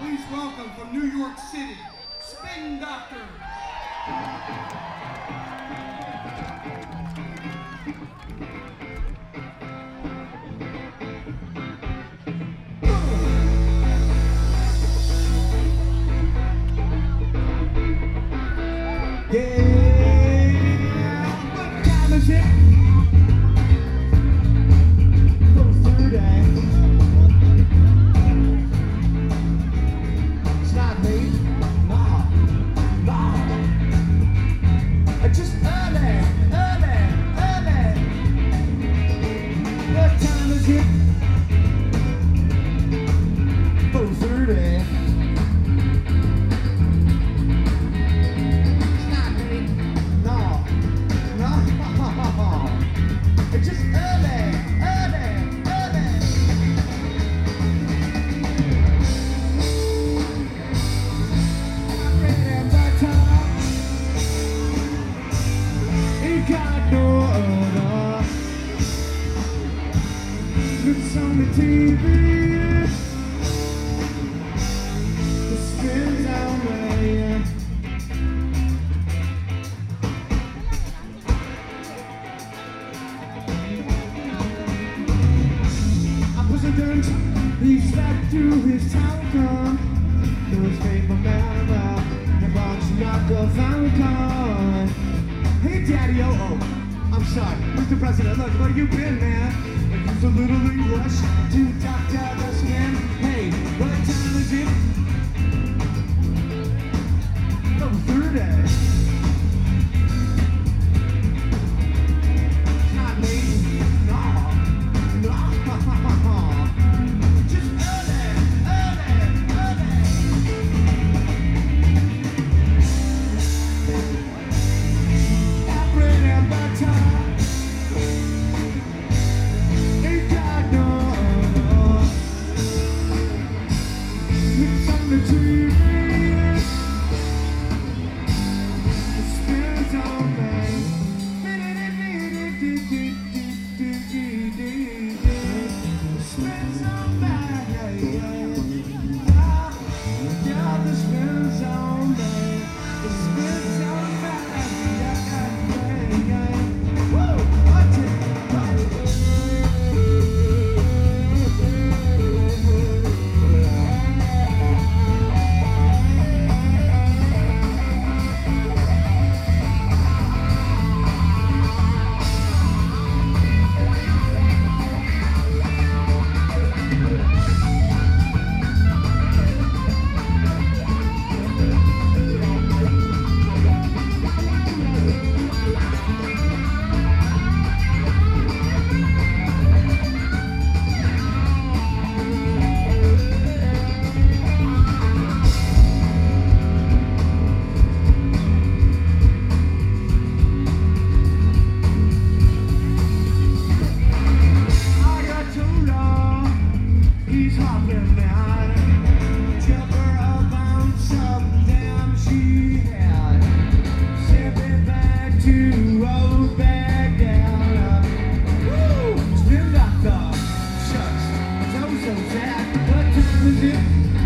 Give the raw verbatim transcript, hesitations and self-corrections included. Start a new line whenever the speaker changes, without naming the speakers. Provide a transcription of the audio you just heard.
Please welcome from New York City, Spin Doctor.
It's on the T V. The spins on me. Our president, he slept through his telecom. Those people never and watch not the Falcon. Hey, Daddy, oh, oh, I'm sorry, Mister President. Look, where you been, man? It's a little rush to Doctor Westman. Hey, what time is it? Oh, Thursday. It's not late. No, no. Just early, early, early. Every number time. What time is it?